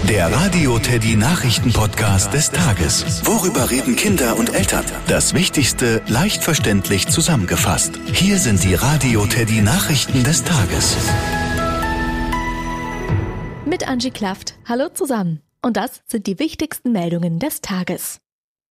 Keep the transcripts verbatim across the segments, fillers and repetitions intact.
Der Radio Teddy Nachrichten-Podcast des Tages. Worüber reden Kinder und Eltern? Das Wichtigste leicht verständlich zusammengefasst. Hier sind die Radio Teddy Nachrichten des Tages. Mit Angie Klaft. Hallo zusammen. Und das sind die wichtigsten Meldungen des Tages.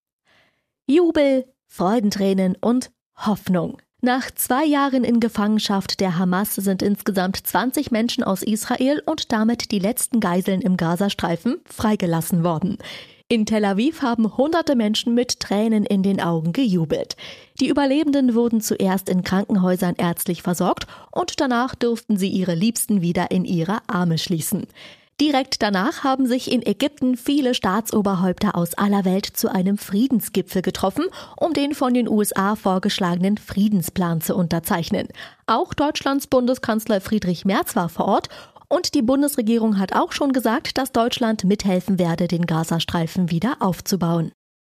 Jubel, Freudentränen und Hoffnung. Nach zwei Jahren in Gefangenschaft der Hamas sind insgesamt zwanzig Menschen aus Israel und damit die letzten Geiseln im Gazastreifen freigelassen worden. In Tel Aviv haben hunderte Menschen mit Tränen in den Augen gejubelt. Die Überlebenden wurden zuerst in Krankenhäusern ärztlich versorgt und danach durften sie ihre Liebsten wieder in ihre Arme schließen. Direkt danach haben sich in Ägypten viele Staatsoberhäupter aus aller Welt zu einem Friedensgipfel getroffen, um den von den U S A vorgeschlagenen Friedensplan zu unterzeichnen. Auch Deutschlands Bundeskanzler Friedrich Merz war vor Ort und die Bundesregierung hat auch schon gesagt, dass Deutschland mithelfen werde, den Gazastreifen wieder aufzubauen.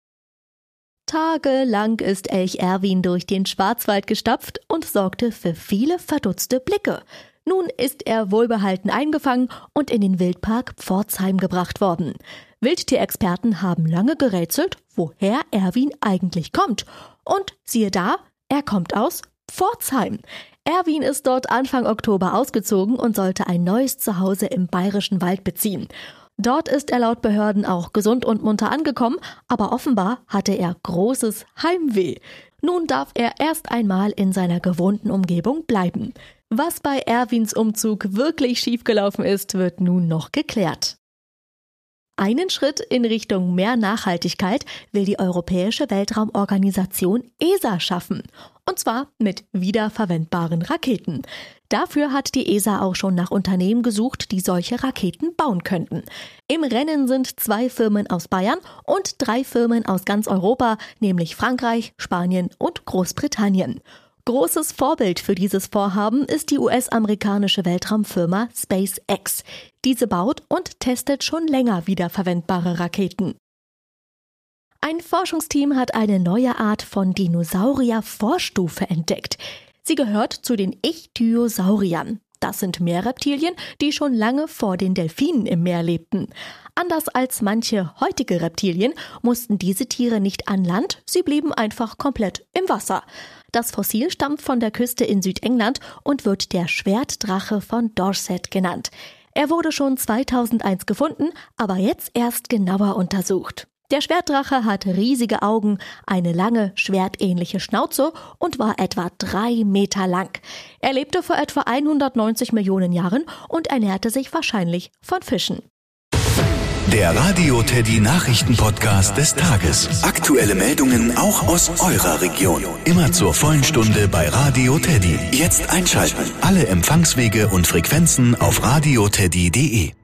Tagelang ist Elch Erwin durch den Schwarzwald gestapft und sorgte für viele verdutzte Blicke. Nun ist er wohlbehalten eingefangen und in den Wildpark Pforzheim gebracht worden. Wildtierexperten haben lange gerätselt, woher Erwin eigentlich kommt. Und siehe da, er kommt aus Pforzheim. Erwin ist dort Anfang Oktober ausgezogen und sollte ein neues Zuhause im Bayerischen Wald beziehen. Dort ist er laut Behörden auch gesund und munter angekommen, aber offenbar hatte er großes Heimweh. Nun darf er erst einmal in seiner gewohnten Umgebung bleiben. Was bei Erwins Umzug wirklich schiefgelaufen ist, wird nun noch geklärt. Einen Schritt in Richtung mehr Nachhaltigkeit will die Europäische Weltraumorganisation E S A schaffen. Und zwar mit wiederverwendbaren Raketen. Dafür hat die E S A auch schon nach Unternehmen gesucht, die solche Raketen bauen könnten. Im Rennen sind zwei Firmen aus Bayern und drei Firmen aus ganz Europa, nämlich Frankreich, Spanien und Großbritannien. Großes Vorbild für dieses Vorhaben ist die U S-amerikanische Weltraumfirma SpaceX. Diese baut und testet schon länger wiederverwendbare Raketen. Ein Forschungsteam hat eine neue Art von Dinosaurier-Vorstufe entdeckt. Sie gehört zu den Ichthyosauriern. Das sind Meerreptilien, die schon lange vor den Delfinen im Meer lebten. Anders als manche heutige Reptilien mussten diese Tiere nicht an Land, sie blieben einfach komplett im Wasser. Das Fossil stammt von der Küste in Südengland und wird der Schwertdrache von Dorset genannt. Er wurde schon zweitausendeins gefunden, aber jetzt erst genauer untersucht. Der Schwertdrache hat riesige Augen, eine lange, schwertähnliche Schnauze und war etwa drei Meter lang. Er lebte vor etwa hundertneunzig Millionen Jahren und ernährte sich wahrscheinlich von Fischen. Der Radio Teddy Nachrichten-Podcast des Tages. Aktuelle Meldungen auch aus eurer Region. Immer zur vollen Stunde bei Radio Teddy. Jetzt einschalten. Alle Empfangswege und Frequenzen auf radioteddy punkt de.